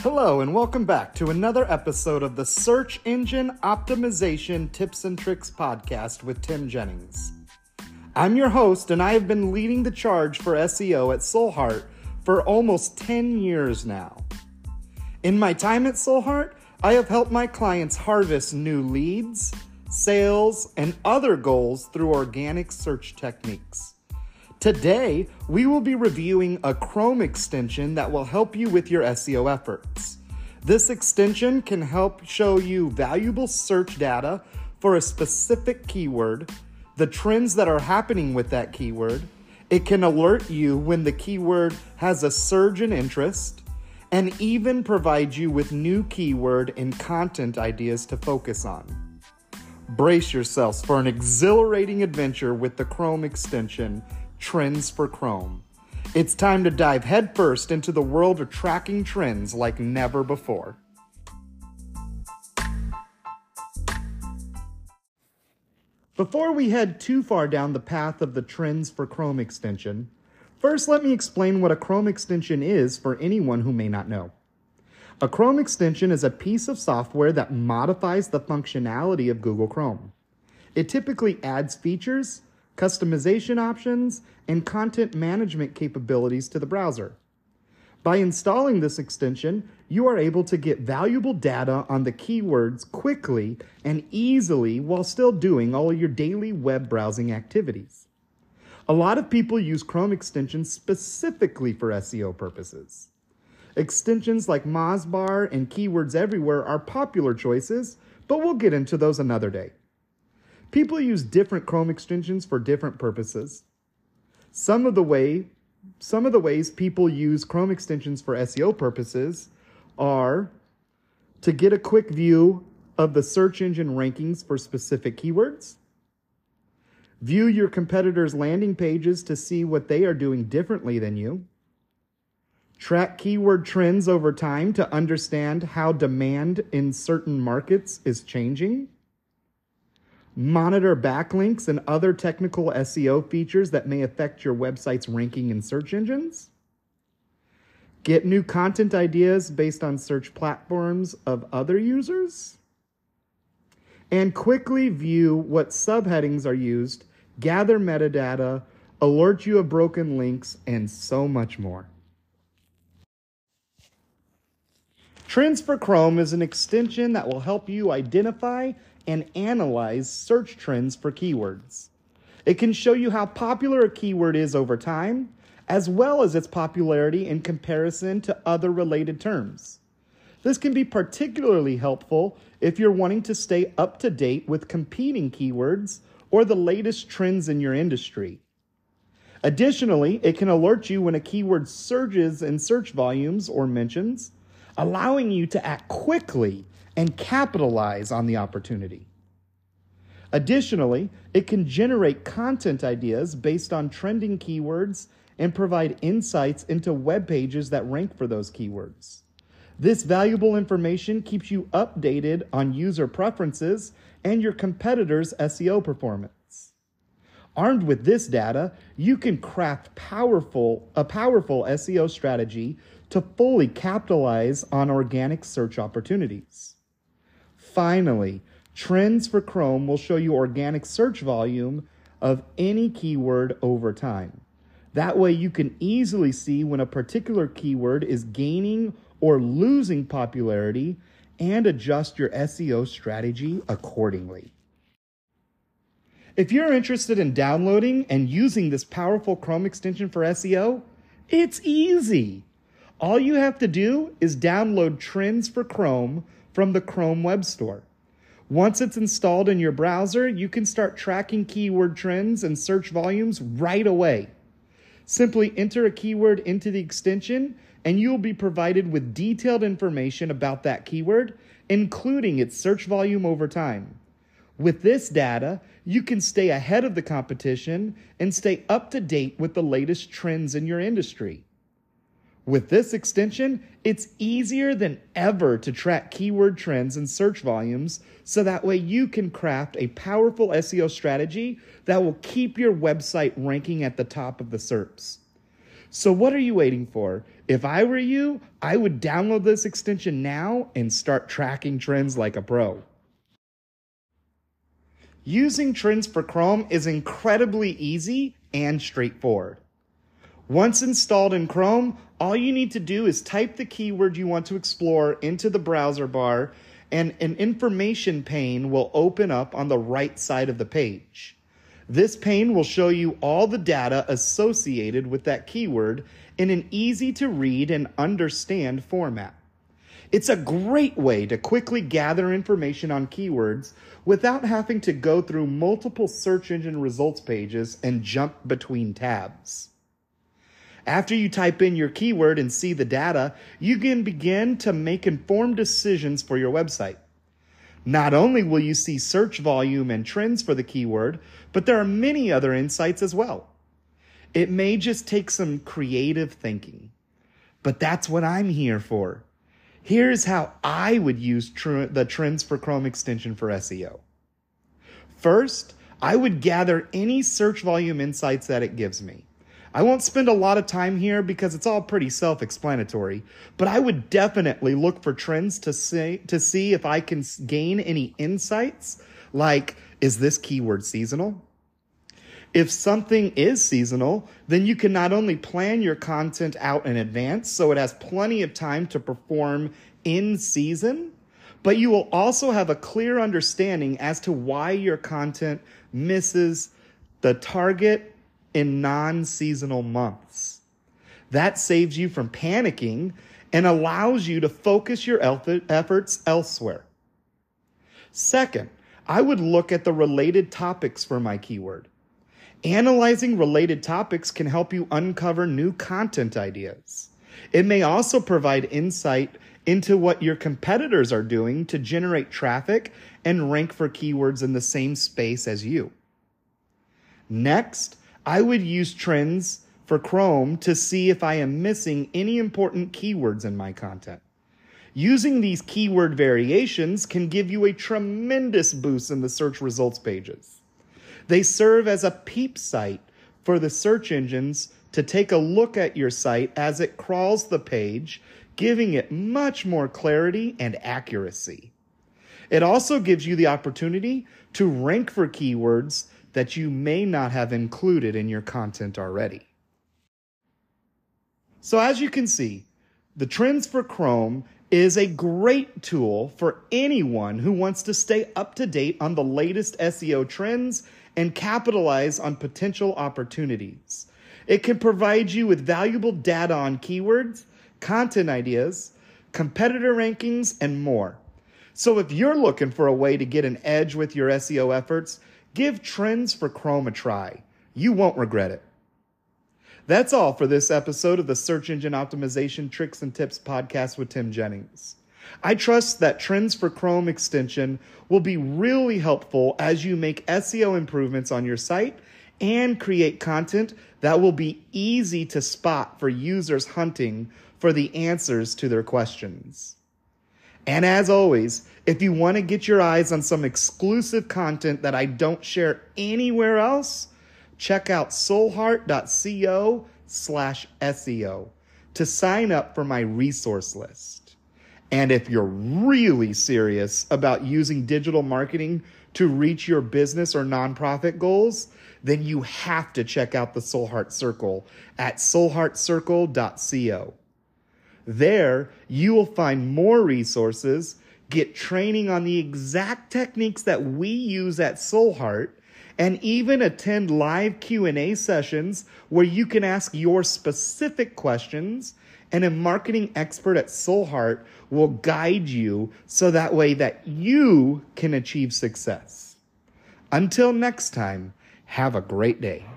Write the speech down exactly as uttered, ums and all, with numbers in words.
Hello and welcome back to another episode of the Search Engine Optimization Tips and Tricks podcast with Tim Jennings. I'm your host and I have been leading the charge for S E O at Solhart for almost ten years now. In my time at Solhart, I have helped my clients harvest new leads, sales, and other goals through organic search techniques. Today, we will be reviewing a Chrome extension that will help you with your S E O efforts. This extension can help show you valuable search data for a specific keyword, the trends that are happening with that keyword. It can alert you when the keyword has a surge in interest, and even provide you with new keyword and content ideas to focus on. Brace yourselves for an exhilarating adventure with the Chrome extension, Trends for Chrome. It's time to dive headfirst into the world of tracking trends like never before. Before we head too far down the path of the Trends for Chrome extension, first let me explain what a Chrome extension is for anyone who may not know. A Chrome extension is a piece of software that modifies the functionality of Google Chrome. It typically adds features, customization options, and content management capabilities to the browser. By installing this extension, you are able to get valuable data on the keywords quickly and easily while still doing all of your daily web browsing activities. A lot of people use Chrome extensions specifically for S E O purposes. Extensions like Mozbar and Keywords Everywhere are popular choices, but we'll get into those another day. People use different Chrome extensions for different purposes. Some of the way, some of the ways people use Chrome extensions for S E O purposes are to get a quick view of the search engine rankings for specific keywords, view your competitors' landing pages to see what they are doing differently than you, track keyword trends over time to understand how demand in certain markets is changing, monitor backlinks and other technical S E O features that may affect your website's ranking in search engines, get new content ideas based on search platforms of other users, and quickly view what subheadings are used, gather metadata, alert you of broken links, and so much more. Trends for Chrome is an extension that will help you identify and analyze search trends for keywords. It can show you how popular a keyword is over time, as well as its popularity in comparison to other related terms. This can be particularly helpful if you're wanting to stay up to date with competing keywords or the latest trends in your industry. Additionally, it can alert you when a keyword surges in search volumes or mentions, allowing you to act quickly and capitalize on the opportunity. Additionally, it can generate content ideas based on trending keywords and provide insights into web pages that rank for those keywords. This valuable information keeps you updated on user preferences and your competitors' S E O performance. Armed with this data, you can craft powerful, a powerful S E O strategy to fully capitalize on organic search opportunities. Finally, Trends for Chrome will show you organic search volume of any keyword over time. That way you can easily see when a particular keyword is gaining or losing popularity and adjust your S E O strategy accordingly. If you're interested in downloading and using this powerful Chrome extension for S E O, it's easy. All you have to do is download Trends for Chrome from the Chrome Web Store. Once it's installed in your browser, you can start tracking keyword trends and search volumes right away. Simply enter a keyword into the extension and you'll be provided with detailed information about that keyword, including its search volume over time. With this data, you can stay ahead of the competition and stay up to date with the latest trends in your industry. With this extension, it's easier than ever to track keyword trends and search volumes so that way you can craft a powerful S E O strategy that will keep your website ranking at the top of the S E R Ps. So what are you waiting for? If I were you, I would download this extension now and start tracking trends like a pro. Using Trends for Chrome is incredibly easy and straightforward. Once installed in Chrome, all you need to do is type the keyword you want to explore into the browser bar, and an information pane will open up on the right side of the page. This pane will show you all the data associated with that keyword in an easy to read and understand format. It's a great way to quickly gather information on keywords without having to go through multiple search engine results pages and jump between tabs. After you type in your keyword and see the data, you can begin to make informed decisions for your website. Not only will you see search volume and trends for the keyword, but there are many other insights as well. It may just take some creative thinking, but that's what I'm here for. Here's how I would use tr- the Trends for Chrome extension for S E O. First, I would gather any search volume insights that it gives me. I won't spend a lot of time here because it's all pretty self-explanatory, but I would definitely look for trends to see, to see if I can gain any insights, like, is this keyword seasonal? If something is seasonal, then you can not only plan your content out in advance so it has plenty of time to perform in season, but you will also have a clear understanding as to why your content misses the target in non-seasonal months. That saves you from panicking and allows you to focus your efforts elsewhere. Second, I would look at the related topics for my keyword. Analyzing related topics can help you uncover new content ideas. It may also provide insight into what your competitors are doing to generate traffic and rank for keywords in the same space as you. Next, I would use Trends for Chrome to see if I am missing any important keywords in my content. Using these keyword variations can give you a tremendous boost in the search results pages. They serve as a peep site for the search engines to take a look at your site as it crawls the page, giving it much more clarity and accuracy. It also gives you the opportunity to rank for keywords that you may not have included in your content already. So as you can see, the Trends for Chrome is a great tool for anyone who wants to stay up to date on the latest S E O trends and capitalize on potential opportunities. It can provide you with valuable data on keywords, content ideas, competitor rankings, and more. So if you're looking for a way to get an edge with your S E O efforts, give Trends for Chrome a try. You won't regret it. That's all for this episode of the Search Engine Optimization Tricks and Tips podcast with Tim Jennings. I trust that Trends for Chrome extension will be really helpful as you make S E O improvements on your site and create content that will be easy to spot for users hunting for the answers to their questions. And as always, if you want to get your eyes on some exclusive content that I don't share anywhere else, check out soulheart.co slash SEO to sign up for my resource list. And if you're really serious about using digital marketing to reach your business or nonprofit goals, then you have to check out the Soulheart Circle at soulheart circle dot co. There, you will find more resources, get training on the exact techniques that we use at Soulheart, and even attend live Q and A sessions where you can ask your specific questions, and a marketing expert at Soulheart will guide you so that way that you can achieve success. Until next time, have a great day.